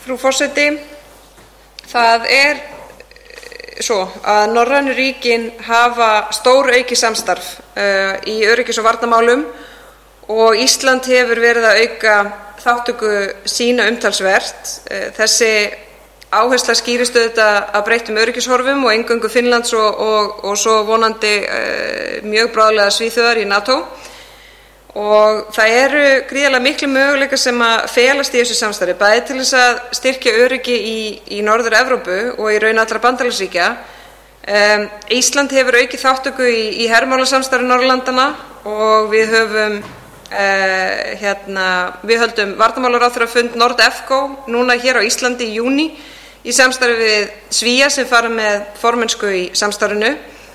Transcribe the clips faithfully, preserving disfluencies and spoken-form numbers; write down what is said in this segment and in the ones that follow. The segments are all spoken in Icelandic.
Frú forseti, það er svo að norrænu ríkin hafa stóraukið samstarf uh, í öryggis- og varnarmálum og Ísland hefur verið að auka þátttöku sína umtalsvert. Uh, þessi áhersla skýrist auðvitað að breyttum öryggishorfum og eingöngu Finnlands og, og, og svo vonandi uh, mjög bráðlega Svíþjóðar í NATO. Og það eru gríðarlega miklu möguleikar sem að felast í þessu samstarfi, bæði til þess að styrkja öryggi í, í Norður-Evrópu og í raun allra bandalagsríkja. Um, Ísland hefur aukið þátttöku í, í hermálasamstarfi Norðurlandanna og við höfum uh, hérna, við höldum varnarmálaráðherrafund NORDEFCO núna hér á Íslandi í júní í samstarfi við Svía sem fara með formennsku í samstarfinu.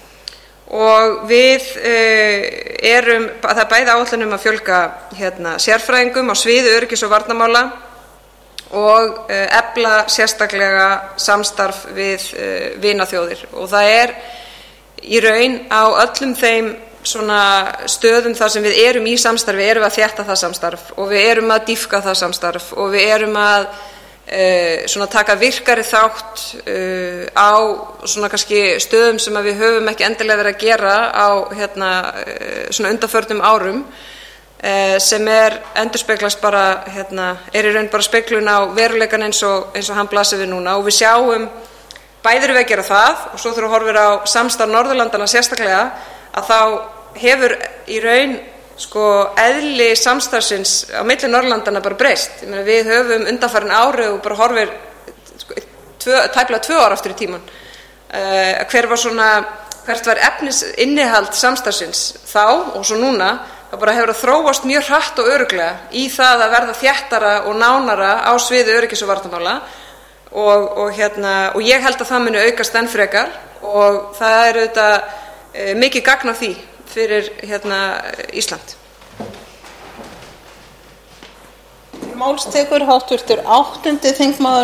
Og við uh, erum, það er bæði áætlun um að fjölga hérna, sérfræðingum á sviði öryggis- og varnarmála og uh, efla sérstaklega samstarf við uh, vinaþjóðir. Og það er í raun á öllum þeim svona stöðum þar sem við erum í samstarfi, erum við að þétta það samstarf og við erum að dýpka það samstarf og við erum að Uh, svona taka virkari þátt uh, á svona kannski stöðum sem að við höfum ekki endilega verið að gera á hérna, uh, svona undanförnum árum uh, sem er endurspeglast bara hérna, er í raun bara speglun á veruleikan eins og, eins og hann blasir við núna og við sjáum bæðir við að gera það og svo þurfum við horfir á samstarf Norðurlandana sérstaklega að þá hefur í raun sko eðli samstarfsins á milli Norðurlandanna bara breyst. Ég meina við höfum undanfarin ári og bara horfir sko, tvö, tæplega tvö ár aftur í tíman. Uh, hver var svona, hvert var efnisinnihald samstarfsins þá og svo núna, það bara hefur að þróast mjög hratt og örugglega í það að verða þéttara og nánara á sviði öryggis- og varnarmála og, og, hérna, og ég held að það muni aukast enn frekar og það er auðvitað uh, mikið gagn af því fyrir hérna Ísland. Máls tekur háttvirtur áttundi þingmaður